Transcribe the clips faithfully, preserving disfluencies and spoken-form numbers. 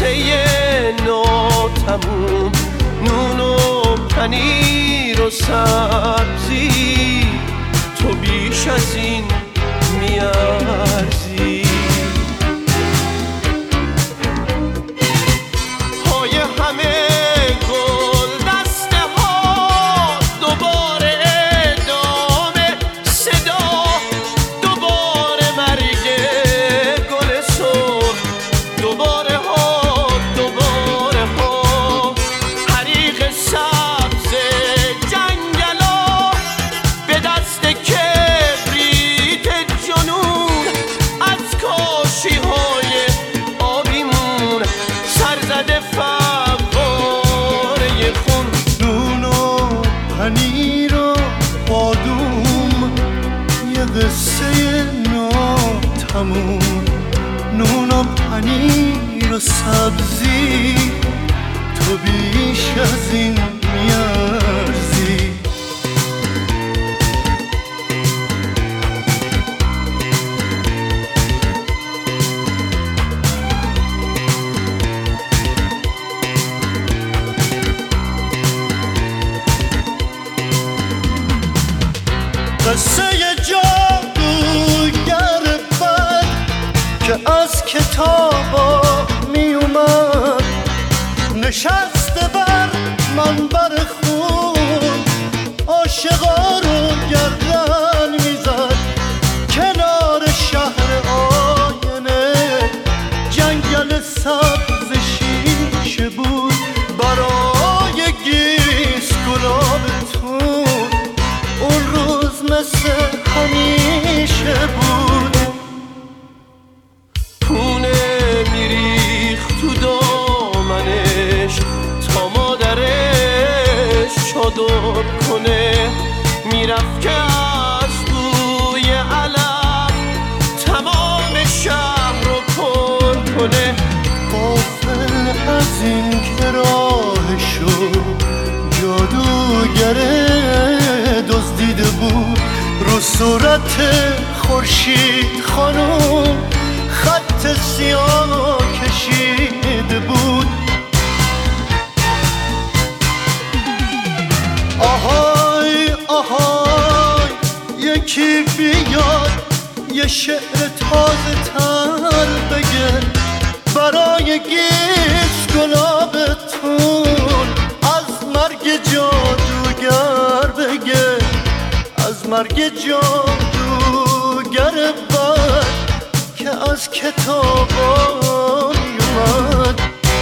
قصه ناتموم، نون و پنیر و سبزی، تو بیش از این میارزی. پای همه گل دسته ها، دوباره ادامه صدا، دوباره مرگ گل سرخ، دوباره ها دوباره ها، حریق سبز جنگلا به دست کبریت جنون، از کاشی های آبیمون سرزده فواره خون. نون و پنیر و بادوم، یه قصه ناتموم، نون و پنیر و سبزی، تو بیش از این میارزی. قصه جادوگر بد که از کتابا می اومد، نشسته بر منبر خون، عاشقا رو گردن میزد کنار شهر آینه. جنگل سبز شیشه بود برای گیس گلابتون، اون روز مثل همیشه بود. پونه میریخت تو دامنش تا مادرش چادر کنه، میرفت که از بوی علف تمام شهر رو پر کنه. غافل از این که راهشو جادوگر دزدیده بود، رو صورت خورشید خانم خط سیاه کشیده بود. آهای آهای یکی بیاد یه شعر تازه تر بگه برای گیس گلابتون، از مرگ جادوگر بگه، از مرگ جادوگر بد که از کتابا میومد.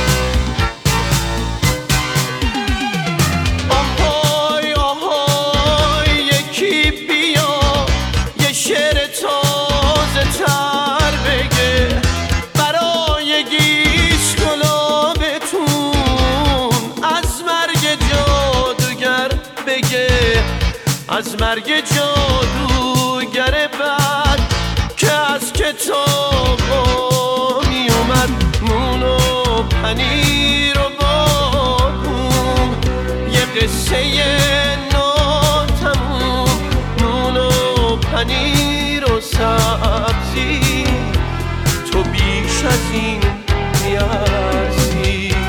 آهای آهای یکی بیا یه شعر تازه تر بگه برای گیس گلابتون، از مرگ جادوگر بگه، از مرگ جادوگر بد که از کتابا میومد. نون و پنیر و بادوم، یه قصه ناتموم، نون و پنیر و سبزی، تو بیش از این میارزی.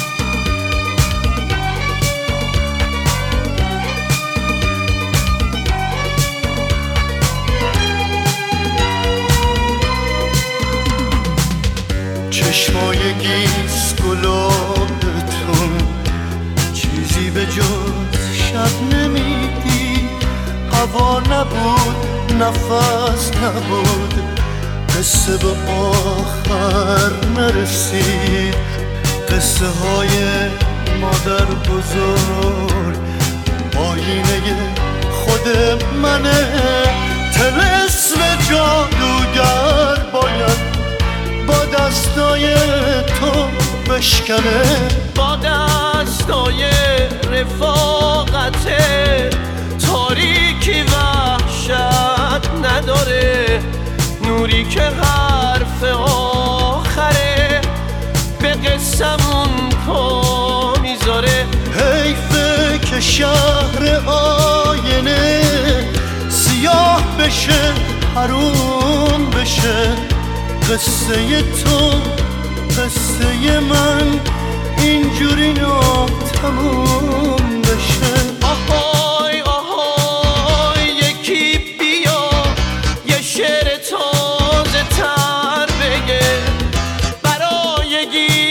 چشمای گیس گلابتون چیزی به جز شب نمیدی، هوا نبود نفس نبود، قصه به آخر نرسید. قصه های مادر بزرگ آینه خود منه، طلسم جادوگر باید با دستای تو بشکنه، با دستای رفاقت تاریکی وحشت نداره، نوری که حرف آخره به قسمون پا میذاره. حیفه که شهر آینه سیاه بشه، حروم بشه، قصه تو قصه قصه من اینجوری ناتموم بشه. آهای آهای یکی بیا یه شعر تازه تر بگه برای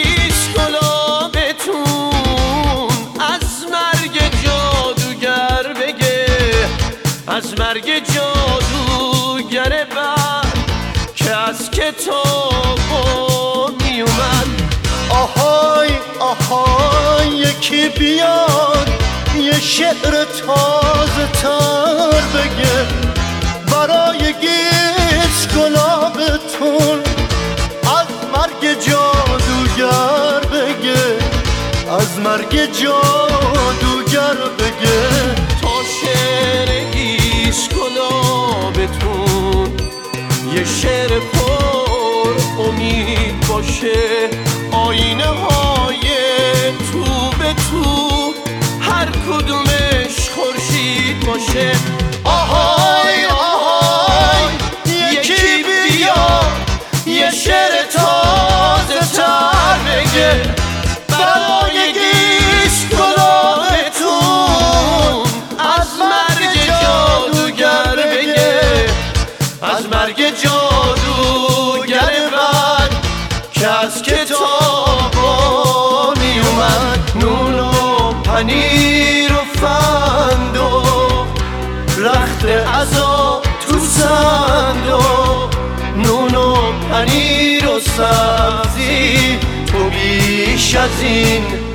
گیسکلابتون، از مرگ جادوگر بگه، از مرگ جادوگر بعد که از کتاب می اومد. آهای آهای یکی بیاد یه شعر تازه تر بگه برای گیس گلابتون، از مرگ جادوگر بگه، از مرگ جادوگر بگه. تا شعر گیس گلابتون یه شعر پر امید باشه، آینه های تو به تو هر کدومش خورشید باشه. آهای آهای یکی بیا یه شعر تازه تر بگه برای گیس گلابتون، از مرگ جادوگر بگه، از مرگ جادوگر بعد که از کتابا می اومد. نون و پنیر و فند و رخت عزا تو صندوق، نون و پنیر و سبزی تو بیش از این